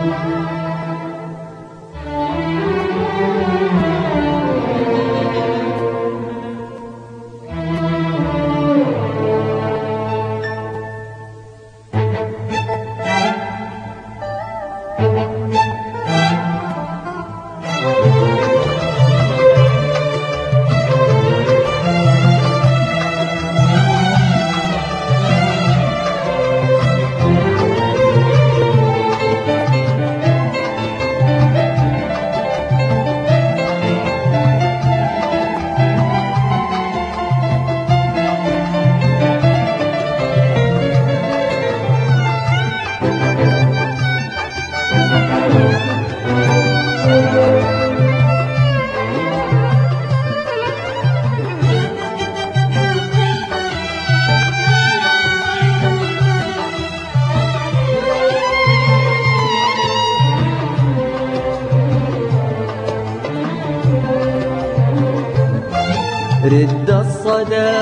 رد الصدى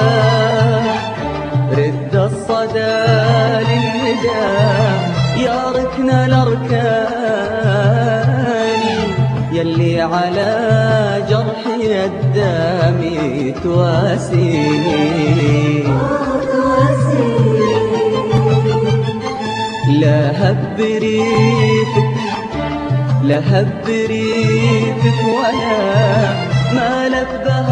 رد الصدى للندى يا ركن الأركان يلي على جرحي الدامي تواسيني لهب ريفك لهب ريفك ولا مالك بها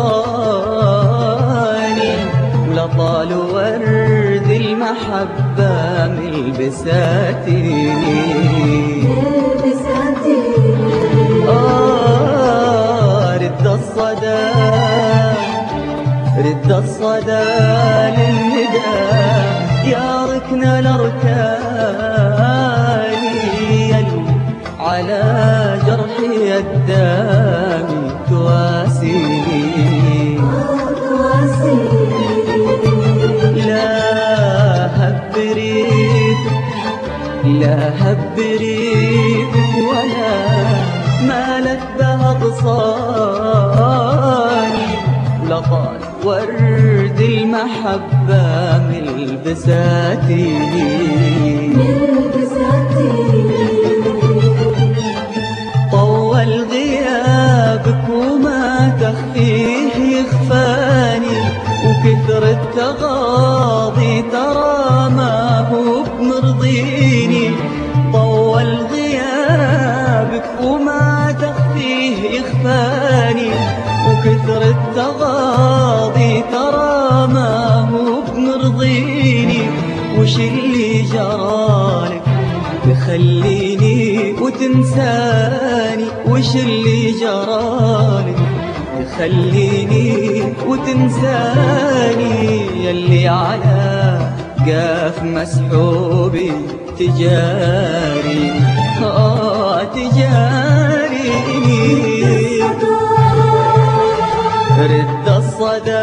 غصاني لطال ورد المحبة من البساتيني رد الصدى رد الصدى للندى يا ركن الأركان يلي على جرحي الدامي تواسيني لا هب ريفك ولا مالك بها غصاني لطال ورد المحبة من البساتيني طول غيابك وما تخفيه يخفاني وكثر التغاضي ترى ما هو بمرضيني طول غيابك وما تخفيه يخفاني وكثر التغاضي ترى ما هو بمرضيني وش اللي جرالك تخليني وتنساني وش اللي جرالك تخليني وتنساني يلي على قاف مسحوبي تجاري تجاريني رد الصدى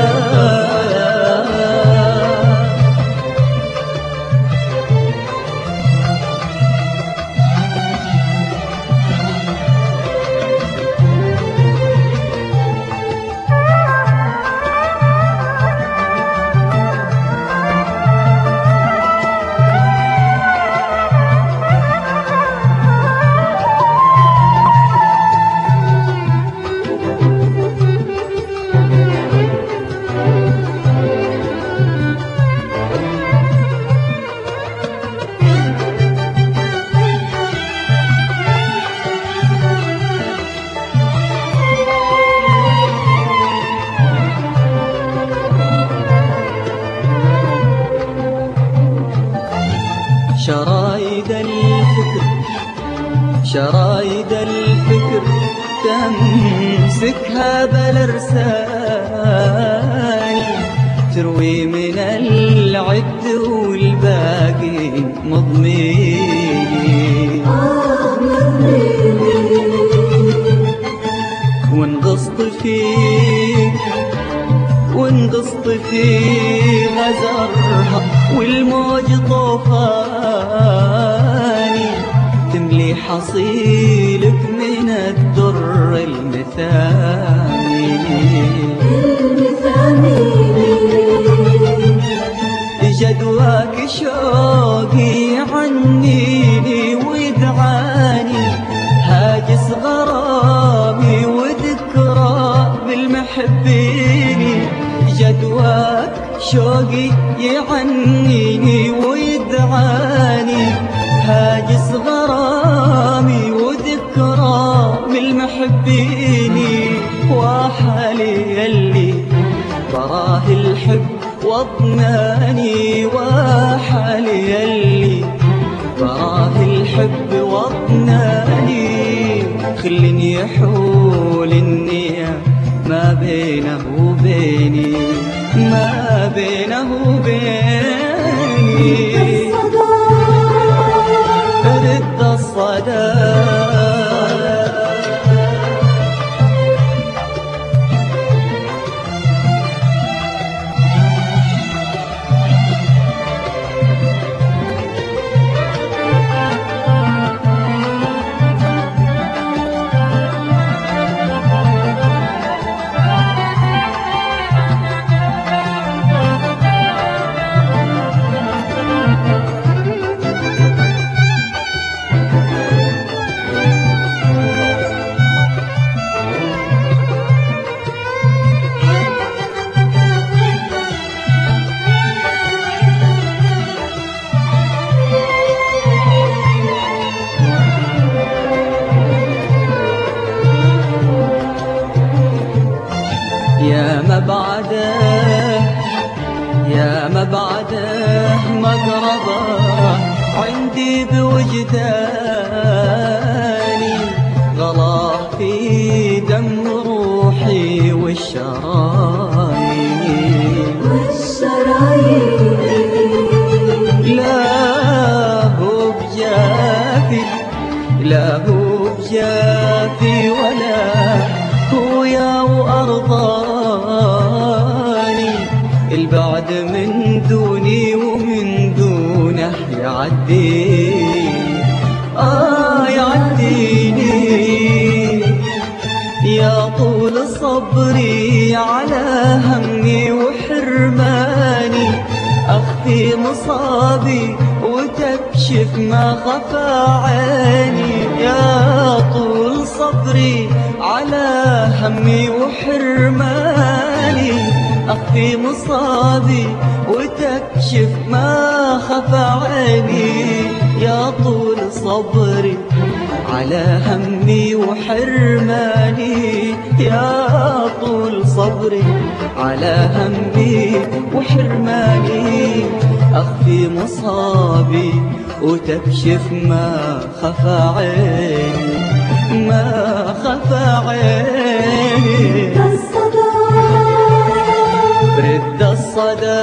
شرايد الفكر تمسكها بالارسال تروي من العد والباقي مضميني ونغصت في غزرها والموج طوفاني تملي حصيلك من الدر المثاني جدواك شوقي عنيني وإذا يهنيني ويدعاني، هاجس غرامي وذكرى من المحبين، وحالي يلي براه الحب وطناني، وحالي يلي براه الحب وطناني، خلني يحول النية ما بينه وبيني، ما بينه وبيني. رد الصدى يا مبعده يا مبعده مقربه عندي بوجداني، غلا في دم روحي والشرايين، لا هو بجافي لا هو بجافي ولا هو يا وأرضاني، البعد من دوني ومن دونه يعدي يعديني، يا طول صبري على همي وحرماني، أخفي مصابي وتكشف ما خفى عيني، يا طول صبري على همي وحرماني، أخفي مصابي وتكشف ما خفى عيني، يا طول صبري على همي وحرماني، يا طول صبري على همي وحرماني، أخفي مصابي وتكشف ما خفى عيني، ما خفى عيني. رد الصدى